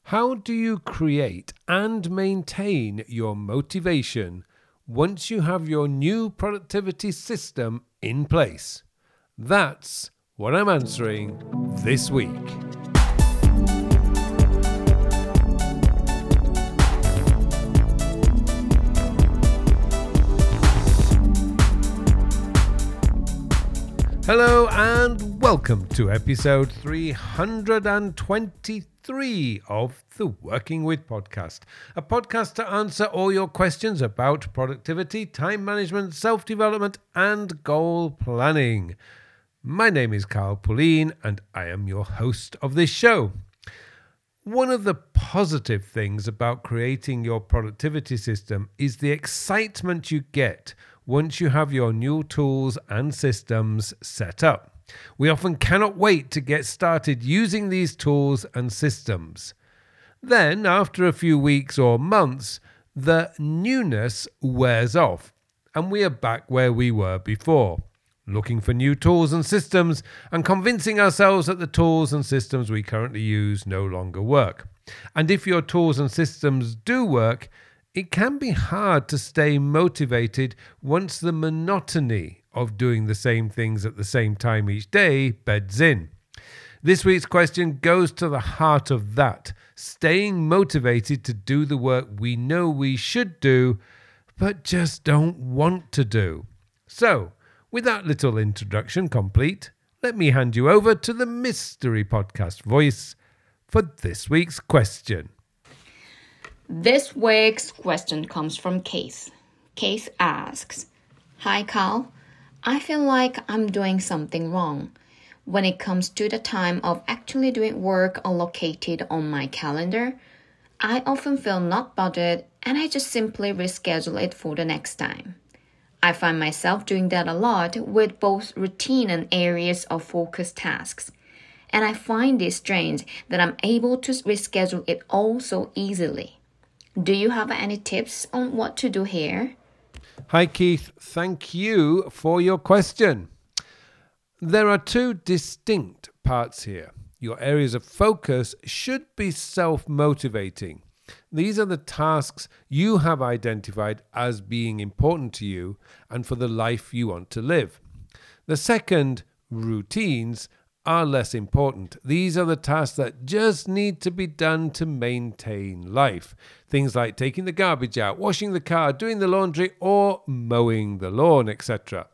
How do you create and maintain your motivation once you have your new productivity system in place? That's what I'm answering this week. Hello and welcome to episode 323 of the Working With podcast, a podcast to answer all your questions about productivity, time management, self-development and goal planning. My name is Carl Pullein and I am your host of this show. One of the positive things about creating your productivity system is the excitement you get once you have your new tools and systems set up. We often cannot wait to get started using these tools and systems. Then, after a few weeks or months, the newness wears off and we are back where we were before, looking for new tools and systems and convincing ourselves that the tools and systems we currently use no longer work. And if your tools and systems do work, it can be hard to stay motivated once the monotony of doing the same things at the same time each day beds in. This week's question goes to the heart of that, staying motivated to do the work we know we should do, but just don't want to do. So, with that little introduction complete, let me hand you over to the mystery podcast voice for this week's question. This week's question comes from Keith. Keith asks, "Hi Carl, I feel like I'm doing something wrong. When it comes to the time of actually doing work allocated on my calendar, I often feel not bothered and I just simply reschedule it for the next time. I find myself doing that a lot with both routine and areas of focus tasks. And I find it strange that I'm able to reschedule it all so easily. Do you have any tips on what to do here?" Hi Keith, thank you for your question. There are two distinct parts here. Your areas of focus should be self-motivating. These are the tasks you have identified as being important to you and for the life you want to live. The second, routines, are less important. These are the tasks that just need to be done to maintain life. Things like taking the garbage out, washing the car, doing the laundry, or mowing the lawn, etc.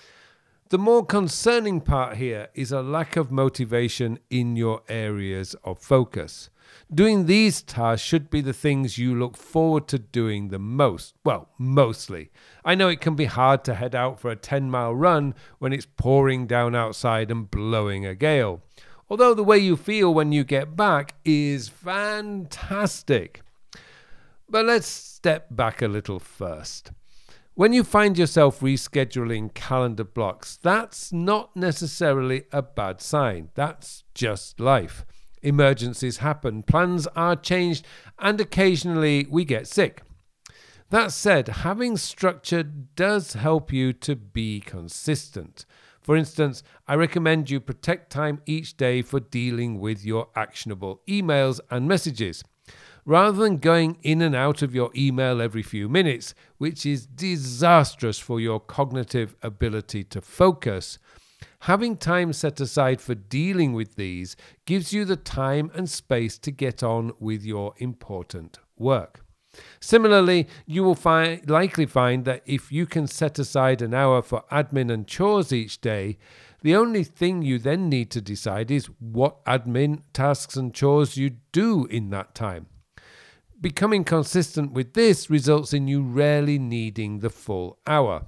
The more concerning part here is a lack of motivation in your areas of focus. Doing these tasks should be the things you look forward to doing the most. Well, mostly. I know it can be hard to head out for a 10-mile run when it's pouring down outside and blowing a gale. Although the way you feel when you get back is fantastic. But let's step back a little first. When you find yourself rescheduling calendar blocks, that's not necessarily a bad sign. That's just life. Emergencies happen, plans are changed, and occasionally we get sick. That said, having structure does help you to be consistent. For instance, I recommend you protect time each day for dealing with your actionable emails and messages. Rather than going in and out of your email every few minutes, which is disastrous for your cognitive ability to focus, having time set aside for dealing with these gives you the time and space to get on with your important work. Similarly, you will likely find that if you can set aside an hour for admin and chores each day, the only thing you then need to decide is what admin tasks and chores you do in that time. Becoming consistent with this results in you rarely needing the full hour.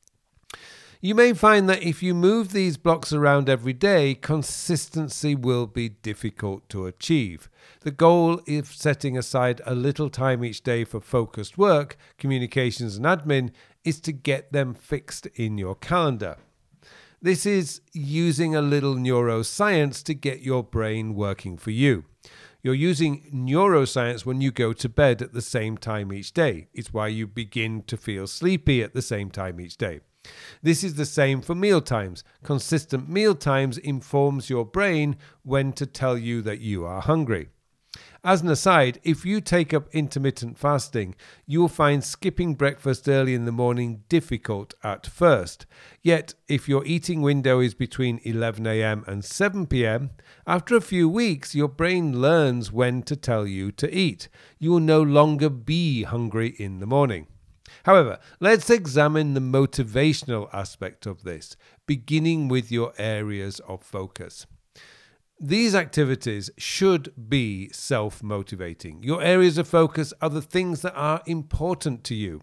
You may find that if you move these blocks around every day, consistency will be difficult to achieve. The goal of setting aside a little time each day for focused work, communications and admin is to get them fixed in your calendar. This is using a little neuroscience to get your brain working for you. You're using neuroscience when you go to bed at the same time each day. It's why you begin to feel sleepy at the same time each day. This is the same for mealtimes. Consistent mealtimes informs your brain when to tell you that you are hungry. As an aside, if you take up intermittent fasting, you will find skipping breakfast early in the morning difficult at first. Yet, if your eating window is between 11 a.m. and 7 p.m., after a few weeks, your brain learns when to tell you to eat. You will no longer be hungry in the morning. However, let's examine the motivational aspect of this, beginning with your areas of focus. These activities should be self-motivating. Your areas of focus are the things that are important to you.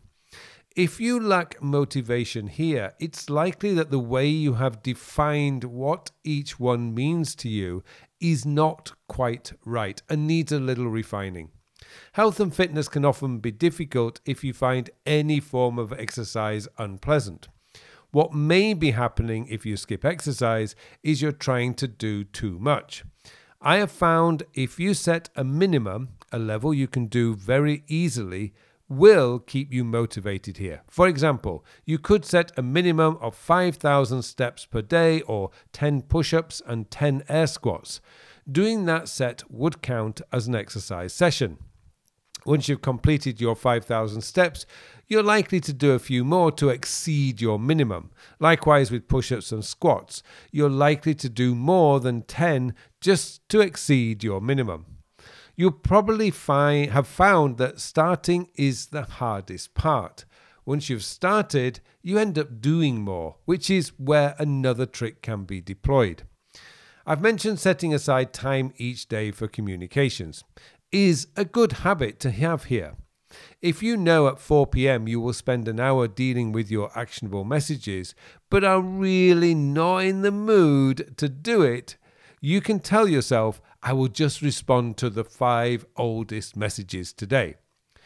If you lack motivation here, it's likely that the way you have defined what each one means to you is not quite right and needs a little refining. Health and fitness can often be difficult if you find any form of exercise unpleasant. What may be happening if you skip exercise is you're trying to do too much. I have found if you set a minimum, a level you can do very easily, will keep you motivated here. For example, you could set a minimum of 5,000 steps per day or 10 push-ups and 10 air squats. Doing that set would count as an exercise session. Once you've completed your 5,000 steps, you're likely to do a few more to exceed your minimum. Likewise with push-ups and squats, you're likely to do more than 10 just to exceed your minimum. You'll probably have found that starting is the hardest part. Once you've started, you end up doing more, which is where another trick can be deployed. I've mentioned setting aside time each day for communications. Is a good habit to have here. If you know at 4 p.m. you will spend an hour dealing with your actionable messages, but are really not in the mood to do it, you can tell yourself, I will just respond to the 5 oldest messages today.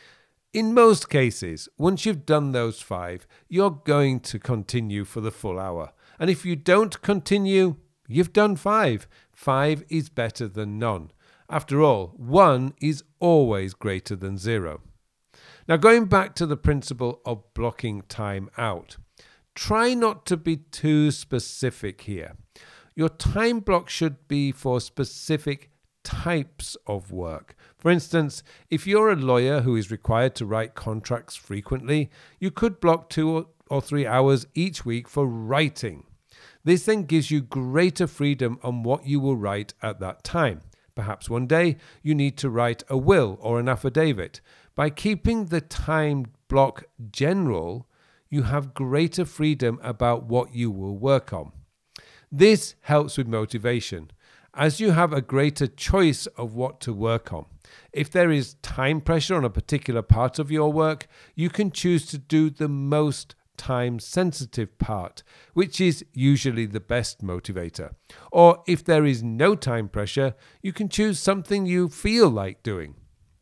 In most cases, once you've done those 5, you're going to continue for the full hour. And if you don't continue, you've done 5. 5 is better than none. After all, 1 is always greater than 0. Now, going back to the principle of blocking time out, try not to be too specific here. Your time block should be for specific types of work. For instance, if you're a lawyer who is required to write contracts frequently, you could block 2 or 3 hours each week for writing. This then gives you greater freedom on what you will write at that time. Perhaps one day you need to write a will or an affidavit. By keeping the time block general, you have greater freedom about what you will work on. This helps with motivation, as you have a greater choice of what to work on. If there is time pressure on a particular part of your work, you can choose to do the most time-sensitive part, which is usually the best motivator. Or if there is no time pressure, you can choose something you feel like doing.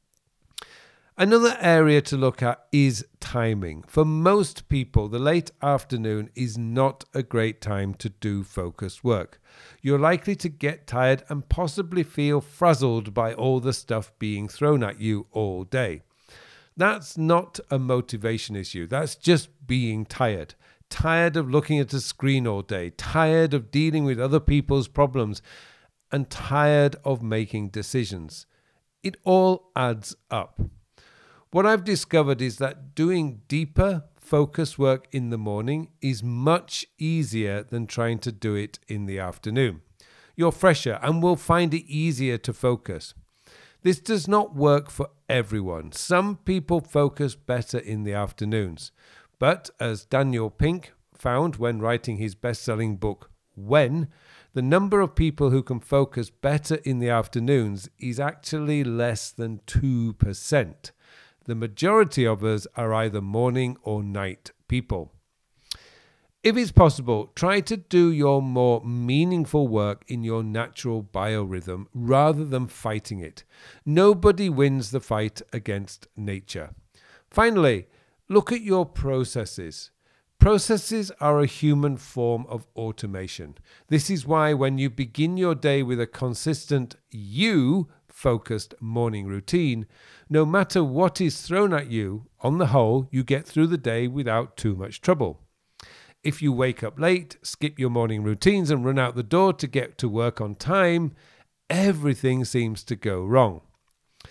Another area to look at is timing. For most people, the late afternoon is not a great time to do focused work. You're likely to get tired and possibly feel frazzled by all the stuff being thrown at you all day. That's not a motivation issue. That's just being tired. Tired of looking at a screen all day. Tired of dealing with other people's problems. And tired of making decisions. It all adds up. What I've discovered is that doing deeper, focused work in the morning is much easier than trying to do it in the afternoon. You're fresher and will find it easier to focus. This does not work for everyone. Some people focus better in the afternoons. But as Daniel Pink found when writing his best-selling book, When, the number of people who can focus better in the afternoons is actually less than 2%. The majority of us are either morning or night people. If it's possible, try to do your more meaningful work in your natural biorhythm rather than fighting it. Nobody wins the fight against nature. Finally, look at your processes. Processes are a human form of automation. This is why when you begin your day with a consistent you-focused morning routine, no matter what is thrown at you, on the whole, you get through the day without too much trouble. If you wake up late, skip your morning routines and run out the door to get to work on time, everything seems to go wrong.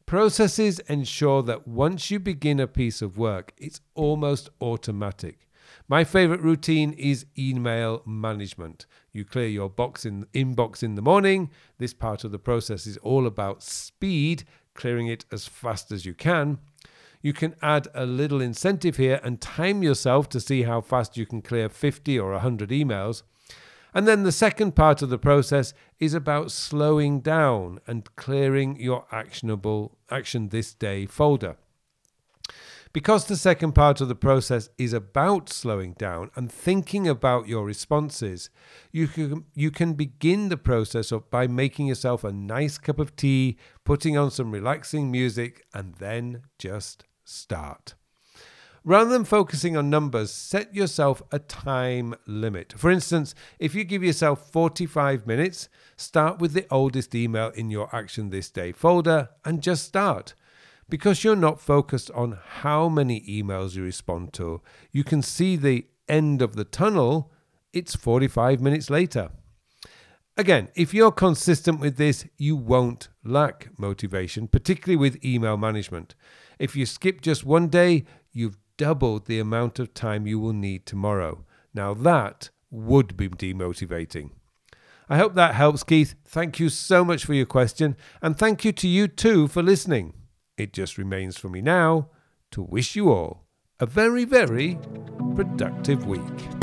Processes ensure that once you begin a piece of work, it's almost automatic. My favorite routine is email management. You clear your inbox in the morning. This part of the process is all about speed, clearing it as fast as you can. You can add a little incentive here and time yourself to see how fast you can clear 50 or 100 emails. And then the second part of the process is about slowing down and clearing your action this day folder. Because the second part of the process is about slowing down and thinking about your responses, you can begin the process by making yourself a nice cup of tea, putting on some relaxing music, and then just start. Rather than focusing on numbers, set yourself a time limit. For instance, if you give yourself 45 minutes, start with the oldest email in your Action This Day folder and just start. Because you're not focused on how many emails you respond to, you can see the end of the tunnel. It's 45 minutes later. Again, if you're consistent with this, you won't lack motivation, particularly with email management. If you skip just one day, you've doubled the amount of time you will need tomorrow. Now that would be demotivating. I hope that helps, Keith. Thank you so much for your question, and thank you to you too for listening. It just remains for me now to wish you all a very, very productive week.